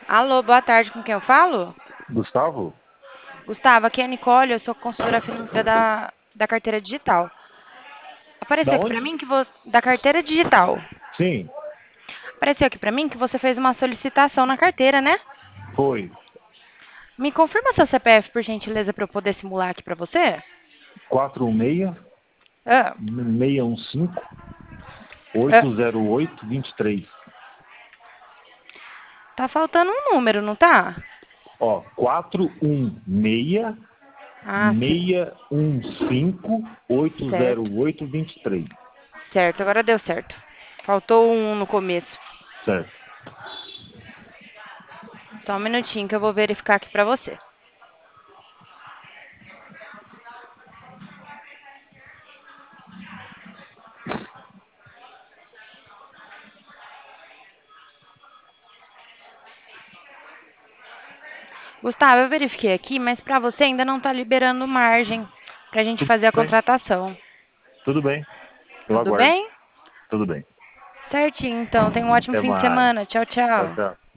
Alô, boa tarde, com quem eu falo? Gustavo? Gustavo, aqui é a Nicole, eu sou consultora financeira da carteira digital. Da Apareceu aqui pra onde? mim que você... Da carteira digital. Sim, Apareceu aqui pra mim que você fez uma solicitação na carteira, né? foi. Me confirma seu CPF, por gentileza, pra eu poder simular aqui pra você? 46 Ah, 615 ah, 808 23. tá faltando um número, não tá? Ó, 416 Ah, sim, 615 certo. 808 23. Certo, agora deu certo. Faltou um no começo. Certo. Só um minutinho que eu vou verificar aqui pra você. Gustavo, eu verifiquei aqui, mas pra você ainda não tá liberando margem pra gente Tudo fazer a bem. contratação. Tudo bem. Eu Tudo aguardo. bem? Tudo bem. Certinho, então. Tenha um ótimo Até fim de mais. semana. Tchau, Tchau, tchau. tchau.